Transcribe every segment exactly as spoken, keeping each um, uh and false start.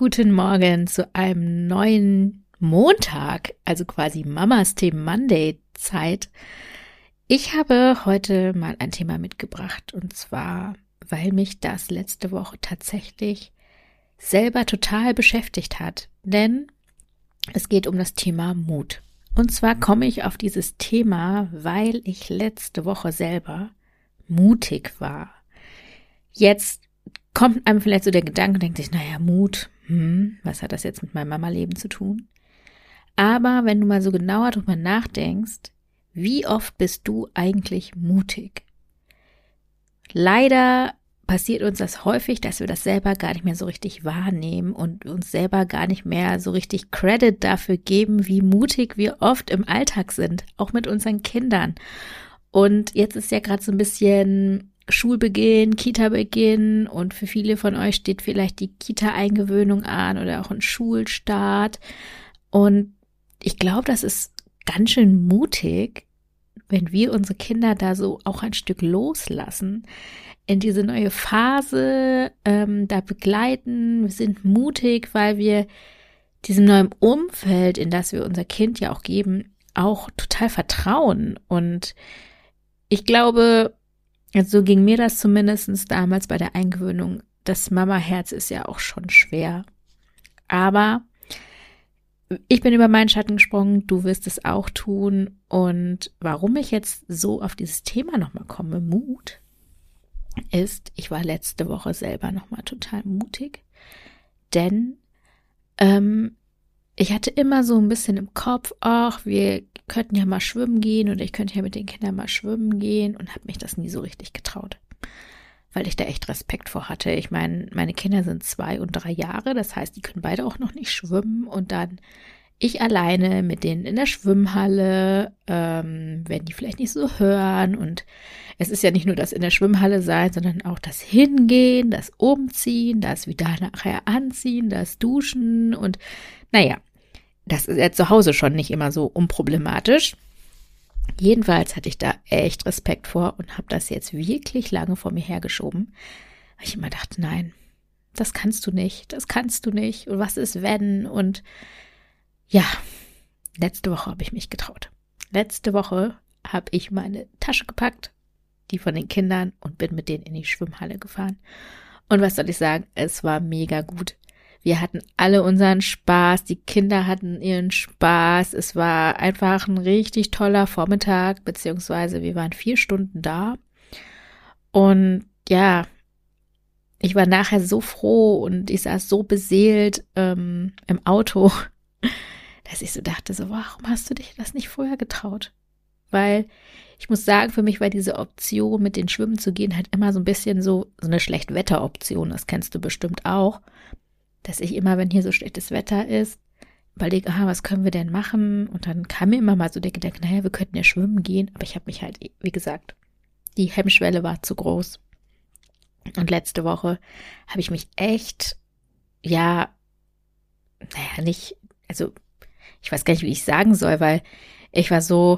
Guten Morgen zu einem neuen Montag, also quasi Mamas Themen Monday Zeit. Ich habe heute mal ein Thema mitgebracht und zwar, weil mich das letzte Woche tatsächlich selber total beschäftigt hat, denn es geht um das Thema Mut. Und zwar komme ich auf dieses Thema, weil ich letzte Woche selber mutig war. Jetzt kommt einem vielleicht so der Gedanke, denkt sich, naja, Mut, hm, was hat das jetzt mit meinem Mama-Leben zu tun? Aber wenn du mal so genauer drüber nachdenkst, wie oft bist du eigentlich mutig? Leider passiert uns das häufig, dass wir das selber gar nicht mehr so richtig wahrnehmen und uns selber gar nicht mehr so richtig Credit dafür geben, wie mutig wir oft im Alltag sind, auch mit unseren Kindern. Und jetzt ist ja gerade so ein bisschen Schulbeginn, Kita-Beginn und für viele von euch steht vielleicht die Kita-Eingewöhnung an oder auch ein Schulstart. Und ich glaube, das ist ganz schön mutig, wenn wir unsere Kinder da so auch ein Stück loslassen, in diese neue Phase ähm, da begleiten. Wir sind mutig, weil wir diesem neuen Umfeld, in das wir unser Kind ja auch geben, auch total vertrauen. Und ich glaube, so ging mir das zumindest damals bei der Eingewöhnung. Das Mama-Herz ist ja auch schon schwer. Aber ich bin über meinen Schatten gesprungen, du wirst es auch tun. Und warum ich jetzt so auf dieses Thema nochmal komme, Mut, ist, ich war letzte Woche selber nochmal total mutig. Denn ähm, ich hatte immer so ein bisschen im Kopf, ach, wir könnten ja mal schwimmen gehen oder ich könnte ja mit den Kindern mal schwimmen gehen und habe mich das nie so richtig getraut, weil ich da echt Respekt vor hatte. Ich meine, meine Kinder sind zwei und drei Jahre, das heißt, die können beide auch noch nicht schwimmen und dann ich alleine mit denen in der Schwimmhalle, ähm, werden die vielleicht nicht so hören und es ist ja nicht nur das in der Schwimmhalle sein, sondern auch das Hingehen, das Umziehen, das wieder nachher anziehen, das Duschen und naja, das ist ja zu Hause schon nicht immer so unproblematisch. Jedenfalls hatte ich da echt Respekt vor und habe das jetzt wirklich lange vor mir hergeschoben, weil ich immer dachte, nein, das kannst du nicht, das kannst du nicht und was ist wenn und ja, letzte Woche habe ich mich getraut. Letzte Woche habe ich meine Tasche gepackt, die von den Kindern und bin mit denen in die Schwimmhalle gefahren. Und was soll ich sagen, es war mega gut. Wir hatten alle unseren Spaß, die Kinder hatten ihren Spaß. Es war einfach ein richtig toller Vormittag, beziehungsweise wir waren vier Stunden da. Und ja, ich war nachher so froh und ich saß so beseelt ähm, im Auto, dass ich so dachte, so, warum hast du dich das nicht vorher getraut? Weil ich muss sagen, für mich war diese Option, mit den Schwimmen zu gehen, halt immer so ein bisschen so, so eine Schlechtwetteroption. Das kennst du bestimmt auch. Dass ich immer, wenn hier so schlechtes Wetter ist, überlege, aha, was können wir denn machen? Und dann kam mir immer mal so der Gedanke, naja, wir könnten ja schwimmen gehen. Aber ich habe mich halt, wie gesagt, die Hemmschwelle war zu groß. Und letzte Woche habe ich mich echt, ja, naja, nicht, also ich weiß gar nicht, wie ich sagen soll, weil ich war so,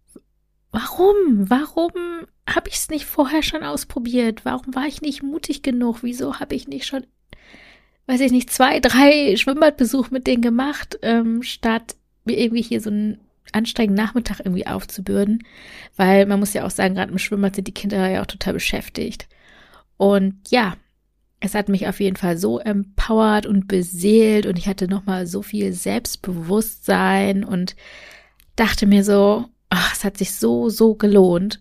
warum, warum habe ich es nicht vorher schon ausprobiert? Warum war ich nicht mutig genug? Wieso habe ich nicht schon weiß ich nicht, zwei, drei Schwimmbadbesuche mit denen gemacht, ähm, statt mir irgendwie hier so einen anstrengenden Nachmittag irgendwie aufzubürden, weil man muss ja auch sagen, gerade im Schwimmbad sind die Kinder ja auch total beschäftigt. Und ja, es hat mich auf jeden Fall so empowert und beseelt und ich hatte nochmal so viel Selbstbewusstsein und dachte mir so, ach, es hat sich so, so gelohnt.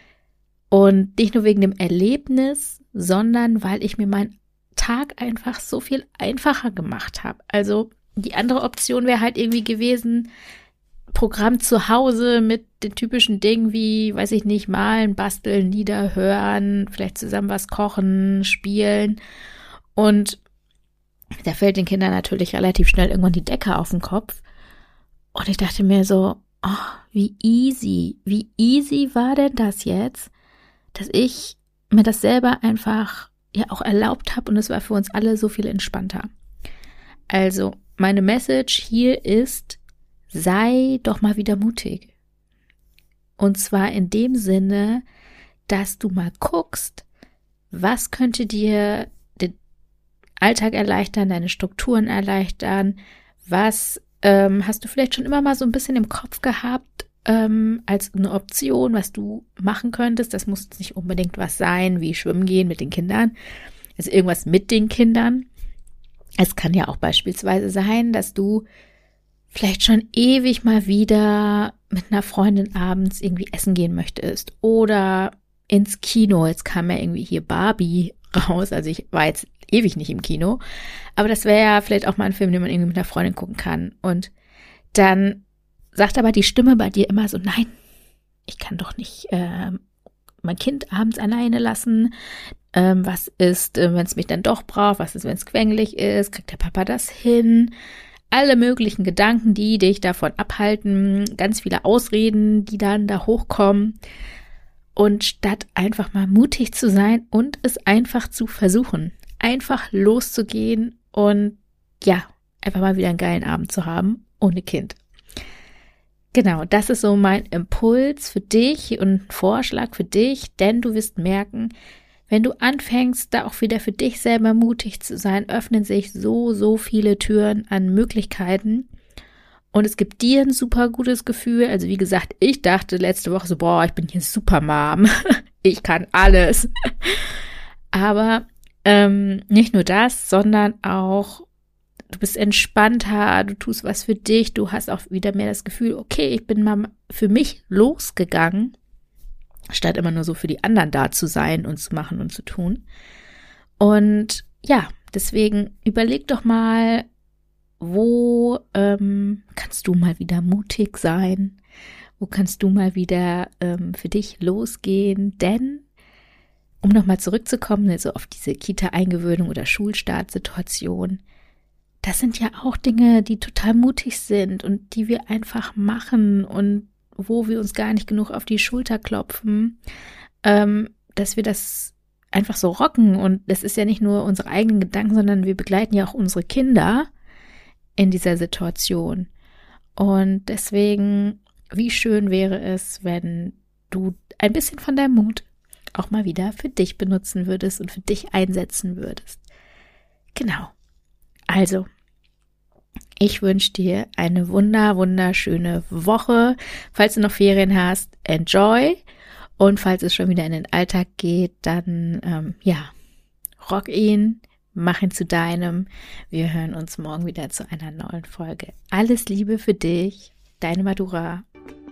Und nicht nur wegen dem Erlebnis, sondern weil ich mir mein Tag einfach so viel einfacher gemacht habe. Also die andere Option wäre halt irgendwie gewesen, Programm zu Hause mit den typischen Dingen wie, weiß ich nicht, malen, basteln, Lieder hören, vielleicht zusammen was kochen, spielen. Und da fällt den Kindern natürlich relativ schnell irgendwann die Decke auf den Kopf. Und ich dachte mir so, oh, wie easy, wie easy war denn das jetzt, dass ich mir das selber einfach ja auch erlaubt habe und es war für uns alle so viel entspannter. Also meine Message hier ist, sei doch mal wieder mutig. Und zwar in dem Sinne, dass du mal guckst, was könnte dir den Alltag erleichtern, deine Strukturen erleichtern? Was ähm, hast du vielleicht schon immer mal so ein bisschen im Kopf gehabt ähm, als eine Option, was du machen könntest? Das muss nicht unbedingt was sein, wie schwimmen gehen mit den Kindern, also irgendwas mit den Kindern. Es kann ja auch beispielsweise sein, dass du vielleicht schon ewig mal wieder mit einer Freundin abends irgendwie essen gehen möchtest oder ins Kino. Jetzt kam ja irgendwie hier Barbie raus, also ich war jetzt ewig nicht im Kino, aber das wäre ja vielleicht auch mal ein Film, den man irgendwie mit einer Freundin gucken kann. Und dann sagt aber die Stimme bei dir immer so, nein, ich kann doch nicht äh, mein Kind abends alleine lassen. Ähm, was ist, äh, wenn es mich dann doch braucht? Was ist, wenn es quengelig ist? Kriegt der Papa das hin? Alle möglichen Gedanken, die dich davon abhalten, ganz viele Ausreden, die dann da hochkommen. Und statt einfach mal mutig zu sein und es einfach zu versuchen, einfach loszugehen und ja, einfach mal wieder einen geilen Abend zu haben, ohne Kind. Genau, das ist so mein Impuls für dich und ein Vorschlag für dich, denn du wirst merken, wenn du anfängst, da auch wieder für dich selber mutig zu sein, öffnen sich so, so viele Türen an Möglichkeiten. Und es gibt dir ein super gutes Gefühl. Also wie gesagt, ich dachte letzte Woche so, boah, ich bin hier Supermom. Ich kann alles. Aber ähm, nicht nur das, sondern auch, du bist entspannter, du tust was für dich, du hast auch wieder mehr das Gefühl, okay, ich bin mal für mich losgegangen, statt immer nur so für die anderen da zu sein und zu machen und zu tun. Und ja, deswegen überleg doch mal, wo ähm, kannst du mal wieder mutig sein? Wo kannst du mal wieder ähm, für dich losgehen? Denn, um nochmal zurückzukommen, also auf diese Kita-Eingewöhnung oder Schulstartsituation, das sind ja auch Dinge, die total mutig sind und die wir einfach machen und wo wir uns gar nicht genug auf die Schulter klopfen, ähm, dass wir das einfach so rocken. Und das ist ja nicht nur unsere eigenen Gedanken, sondern wir begleiten ja auch unsere Kinder in dieser Situation. Und deswegen, wie schön wäre es, wenn du ein bisschen von deinem Mut auch mal wieder für dich benutzen würdest und für dich einsetzen würdest. Genau. Also, ich wünsche dir eine wunder, wunderschöne Woche. Falls du noch Ferien hast, enjoy. Und falls es schon wieder in den Alltag geht, dann, ähm, ja, rock ihn. Mach ihn zu deinem. Wir hören uns morgen wieder zu einer neuen Folge. Alles Liebe für dich, deine Madura.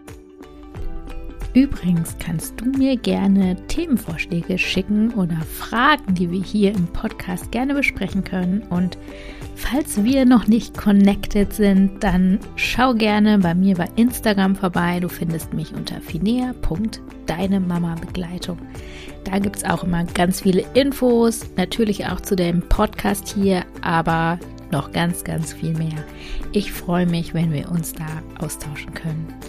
Übrigens kannst du mir gerne Themenvorschläge schicken oder Fragen, die wir hier im Podcast gerne besprechen können. Und falls wir noch nicht connected sind, dann schau gerne bei mir bei Instagram vorbei. Du findest mich unter finea punkt deine Mama Begleitung. Da gibt es auch immer ganz viele Infos, natürlich auch zu dem Podcast hier, aber noch ganz, ganz viel mehr. Ich freue mich, wenn wir uns da austauschen können.